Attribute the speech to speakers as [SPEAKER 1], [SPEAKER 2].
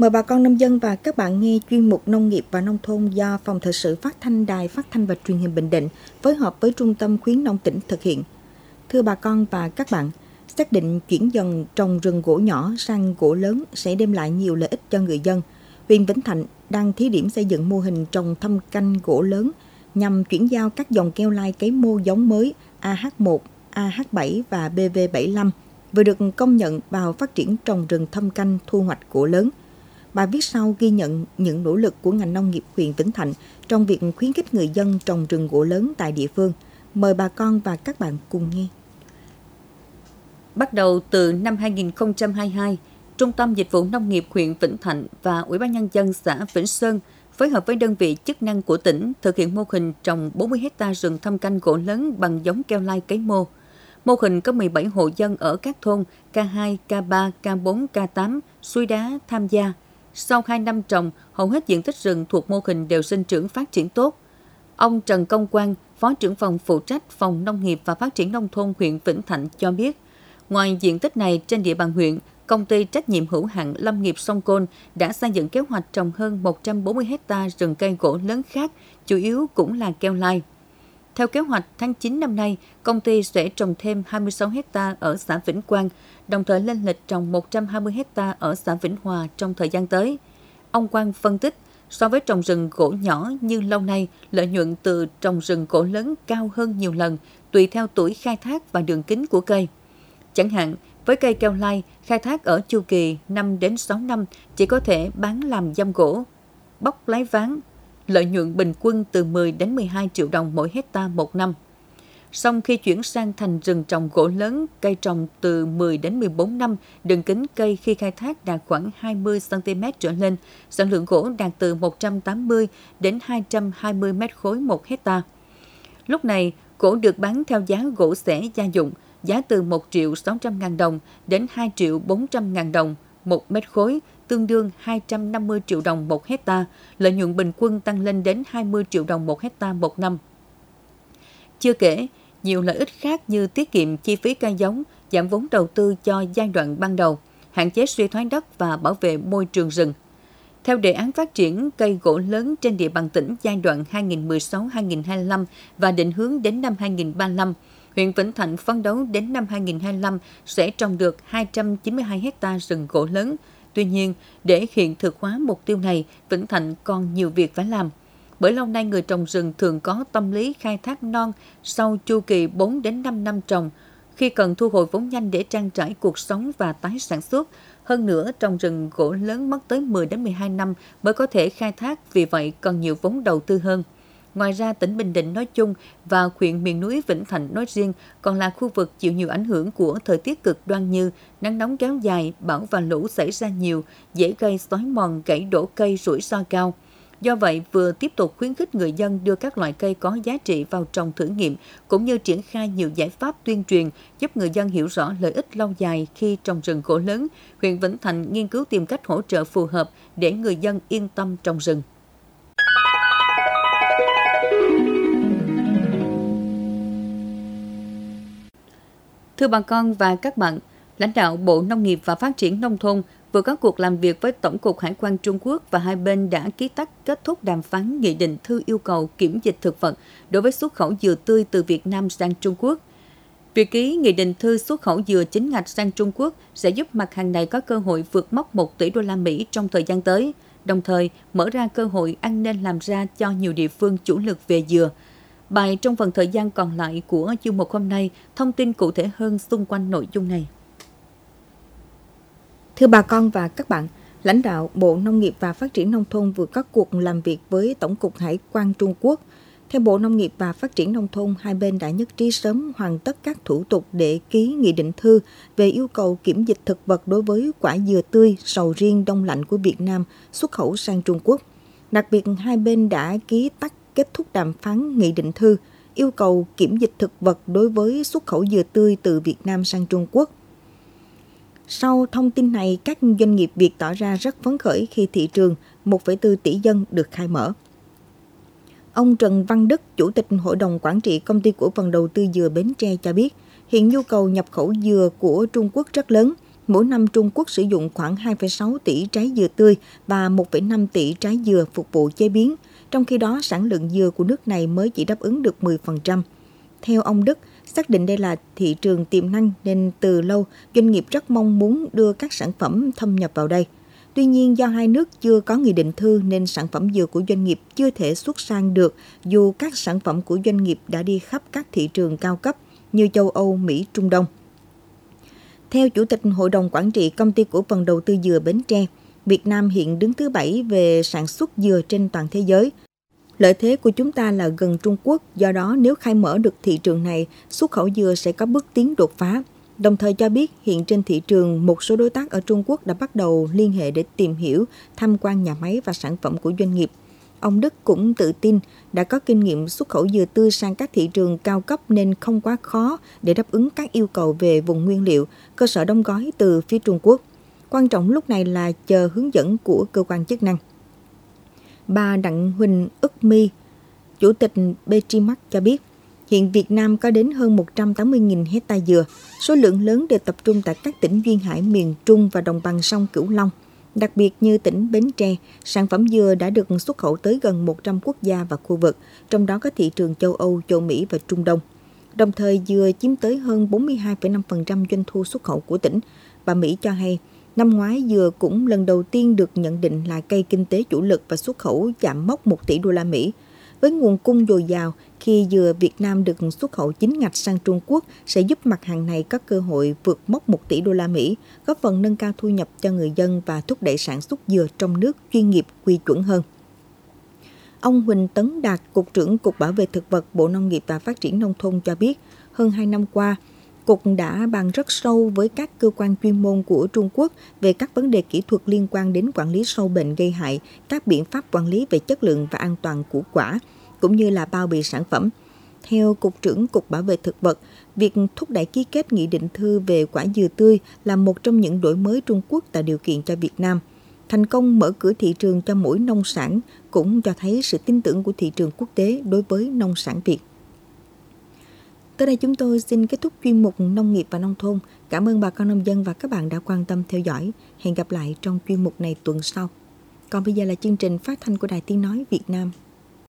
[SPEAKER 1] Mời bà con nông dân và các bạn nghe chuyên mục Nông nghiệp và Nông thôn do Phòng Thời sự Phát thanh Đài Phát thanh và Truyền hình Bình Định phối hợp với Trung tâm Khuyến nông tỉnh thực hiện. Thưa bà con và các bạn, xác định chuyển dần trồng rừng gỗ nhỏ sang gỗ lớn sẽ đem lại nhiều lợi ích cho người dân. Huyện Vĩnh Thạnh đang thí điểm xây dựng mô hình trồng thâm canh gỗ lớn nhằm chuyển giao các dòng keo lai cấy mô giống mới AH1, AH7 và BV75 vừa được công nhận vào phát triển trồng rừng thâm canh thu hoạch gỗ lớn. Bài viết sau ghi nhận những nỗ lực của ngành nông nghiệp huyện Vĩnh Thạnh trong việc khuyến khích người dân trồng rừng gỗ lớn tại địa phương. Mời bà con và các bạn cùng nghe.
[SPEAKER 2] Bắt đầu từ năm 2022, Trung tâm Dịch vụ Nông nghiệp huyện Vĩnh Thạnh và Ủy ban Nhân dân xã Vĩnh Sơn phối hợp với đơn vị chức năng của tỉnh thực hiện mô hình trồng 40 ha rừng thâm canh gỗ lớn bằng giống keo lai cấy mô. Mô hình có 17 hộ dân ở các thôn K2, K3, K4, K8, Suối Đá tham gia. Sau 2 năm trồng, hầu hết diện tích rừng thuộc mô hình đều sinh trưởng phát triển tốt. Ông Trần Công Quang, Phó trưởng phòng phụ trách Phòng Nông nghiệp và Phát triển Nông thôn huyện Vĩnh Thạnh cho biết, ngoài diện tích này trên địa bàn huyện, Công ty trách nhiệm hữu hạn Lâm nghiệp Sông Côn đã xây dựng kế hoạch trồng hơn 140 ha rừng cây gỗ lớn khác, chủ yếu cũng là keo lai. Theo kế hoạch, tháng 9 năm nay, công ty sẽ trồng thêm 26 ha ở xã Vĩnh Quang, đồng thời lên lịch trồng 120 ha ở xã Vĩnh Hòa trong thời gian tới. Ông Quang phân tích, so với trồng rừng gỗ nhỏ như lâu nay, lợi nhuận từ trồng rừng gỗ lớn cao hơn nhiều lần, tùy theo tuổi khai thác và đường kính của cây. Chẳng hạn, với cây keo lai, khai thác ở chu kỳ 5 đến 6 năm chỉ có thể bán làm giam gỗ, bóc lái ván, lợi nhuận bình quân từ 10 đến 12 triệu đồng mỗi hecta một năm. Song khi chuyển sang thành rừng trồng gỗ lớn, cây trồng từ 10 đến 14 năm, đường kính cây khi khai thác đạt khoảng 20 cm trở lên, sản lượng gỗ đạt từ 180 đến 220 mét khối một hecta. Lúc này, gỗ được bán theo giá gỗ xẻ gia dụng, giá từ 1.600.000 đồng đến 2.400.000 đồng một mét khối, tương đương 250 triệu đồng một hecta, lợi nhuận bình quân tăng lên đến 20 triệu đồng một hecta một năm. Chưa kể, nhiều lợi ích khác như tiết kiệm chi phí cây giống, giảm vốn đầu tư cho giai đoạn ban đầu, hạn chế suy thoái đất và bảo vệ môi trường rừng. Theo đề án phát triển cây gỗ lớn trên địa bàn tỉnh giai đoạn 2016-2025 và định hướng đến năm 2035, huyện Vĩnh Thạnh phấn đấu đến năm 2025 sẽ trồng được 292 ha rừng gỗ lớn. Tuy nhiên, để hiện thực hóa mục tiêu này, Vĩnh Thạnh còn nhiều việc phải làm. Bởi lâu nay người trồng rừng thường có tâm lý khai thác non sau chu kỳ 4 đến 5 năm trồng, khi cần thu hồi vốn nhanh để trang trải cuộc sống và tái sản xuất. Hơn nữa, trồng rừng gỗ lớn mất tới 10 đến 12 năm mới có thể khai thác, vì vậy cần nhiều vốn đầu tư hơn. Ngoài ra, tỉnh Bình Định nói chung và huyện miền núi Vĩnh Thạnh nói riêng còn là khu vực chịu nhiều ảnh hưởng của thời tiết cực đoan như nắng nóng kéo dài, bão và lũ xảy ra nhiều, dễ gây xói mòn, gãy đổ cây, rủi ro cao. Do vậy, vừa tiếp tục khuyến khích người dân đưa các loại cây có giá trị vào trồng thử nghiệm, cũng như triển khai nhiều giải pháp tuyên truyền giúp người dân hiểu rõ lợi ích lâu dài khi trồng rừng gỗ lớn, huyện Vĩnh Thạnh nghiên cứu tìm cách hỗ trợ phù hợp để người dân yên tâm trồng rừng. Thưa bà con và các bạn, lãnh đạo Bộ Nông nghiệp và Phát triển Nông thôn vừa có cuộc làm việc với Tổng cục Hải quan Trung Quốc và hai bên đã ký kết thúc đàm phán nghị định thư yêu cầu kiểm dịch thực vật đối với xuất khẩu dừa tươi từ Việt Nam sang Trung Quốc. Việc ký nghị định thư xuất khẩu dừa chính ngạch sang Trung Quốc sẽ giúp mặt hàng này có cơ hội vượt mốc 1 tỷ đô la Mỹ trong thời gian tới, đồng thời mở ra cơ hội ăn nên làm ra cho nhiều địa phương chủ lực về dừa. Bài trong phần thời gian còn lại của chương mục hôm nay thông tin cụ thể hơn xung quanh nội dung này.
[SPEAKER 1] Thưa bà con và các bạn, lãnh đạo Bộ Nông nghiệp và Phát triển Nông thôn vừa có cuộc làm việc với Tổng cục Hải quan Trung Quốc. Theo Bộ Nông nghiệp và Phát triển Nông thôn, hai bên đã nhất trí sớm hoàn tất các thủ tục để ký nghị định thư về yêu cầu kiểm dịch thực vật đối với quả dừa tươi, sầu riêng đông lạnh của Việt Nam xuất khẩu sang Trung Quốc. Đặc biệt, hai bên đã kết thúc đàm phán nghị định thư yêu cầu kiểm dịch thực vật đối với xuất khẩu dừa tươi từ Việt Nam sang Trung Quốc. Sau thông tin này, các doanh nghiệp Việt tỏ ra rất phấn khởi khi thị trường 1,4 tỷ dân được khai mở. Ông Trần Văn Đức, Chủ tịch Hội đồng Quản trị Công ty Cổ phần Đầu tư dừa Bến Tre cho biết, hiện nhu cầu nhập khẩu dừa của Trung Quốc rất lớn, mỗi năm Trung Quốc sử dụng khoảng 2,6 tỷ trái dừa tươi và 1,5 tỷ trái dừa phục vụ chế biến, trong khi đó sản lượng dừa của nước này mới chỉ đáp ứng được 10%. Theo ông Đức, xác định đây là thị trường tiềm năng nên từ lâu doanh nghiệp rất mong muốn đưa các sản phẩm thâm nhập vào đây. Tuy nhiên, do hai nước chưa có nghị định thư nên sản phẩm dừa của doanh nghiệp chưa thể xuất sang được, dù các sản phẩm của doanh nghiệp đã đi khắp các thị trường cao cấp như châu Âu, Mỹ, Trung Đông. Theo Chủ tịch Hội đồng Quản trị Công ty Cổ phần Đầu tư Dừa Bến Tre, Việt Nam hiện đứng thứ 7 về sản xuất dừa trên toàn thế giới. Lợi thế của chúng ta là gần Trung Quốc, do đó nếu khai mở được thị trường này, xuất khẩu dừa sẽ có bước tiến đột phá. Đồng thời cho biết hiện trên thị trường, một số đối tác ở Trung Quốc đã bắt đầu liên hệ để tìm hiểu, tham quan nhà máy và sản phẩm của doanh nghiệp. Ông Đức cũng tự tin đã có kinh nghiệm xuất khẩu dừa tươi sang các thị trường cao cấp nên không quá khó để đáp ứng các yêu cầu về vùng nguyên liệu, cơ sở đóng gói từ phía Trung Quốc. Quan trọng lúc này là chờ hướng dẫn của cơ quan chức năng. Bà Đặng Huỳnh Ức My, Chủ tịch Petrimax cho biết, hiện Việt Nam có đến hơn 180.000 hectare dừa, số lượng lớn đều tập trung tại các tỉnh duyên hải miền Trung và đồng bằng sông Cửu Long. Đặc biệt như tỉnh Bến Tre, sản phẩm dừa đã được xuất khẩu tới gần 100 quốc gia và khu vực, trong đó có thị trường châu Âu, châu Mỹ và Trung Đông. Đồng thời, dừa chiếm tới hơn 42,5% doanh thu xuất khẩu của tỉnh. Bà Mỹ cho hay, năm ngoái dừa cũng lần đầu tiên được nhận định là cây kinh tế chủ lực và xuất khẩu chạm mốc 1 tỷ đô la Mỹ. Với nguồn cung dồi dào, khi dừa Việt Nam được xuất khẩu chính ngạch sang Trung Quốc sẽ giúp mặt hàng này có cơ hội vượt mốc 1 tỷ đô la Mỹ, góp phần nâng cao thu nhập cho người dân và thúc đẩy sản xuất dừa trong nước chuyên nghiệp quy chuẩn hơn. Ông Huỳnh Tấn Đạt, Cục trưởng Cục Bảo vệ Thực vật, Bộ Nông nghiệp và Phát triển Nông thôn cho biết, hơn 2 năm qua, Cục đã bàn rất sâu với các cơ quan chuyên môn của Trung Quốc về các vấn đề kỹ thuật liên quan đến quản lý sâu bệnh gây hại, các biện pháp quản lý về chất lượng và an toàn của quả, cũng như là bao bì sản phẩm. Theo Cục trưởng Cục Bảo vệ Thực vật, việc thúc đẩy ký kết nghị định thư về quả dừa tươi là một trong những đổi mới Trung Quốc tạo điều kiện cho Việt Nam. Thành công mở cửa thị trường cho mỗi nông sản cũng cho thấy sự tin tưởng của thị trường quốc tế đối với nông sản Việt. Tới đây chúng tôi xin kết thúc chuyên mục Nông nghiệp và Nông thôn. Cảm ơn bà con nông dân và các bạn đã quan tâm theo dõi. Hẹn gặp lại trong chuyên mục này tuần sau. Còn bây giờ là chương trình phát thanh của Đài Tiếng Nói Việt Nam.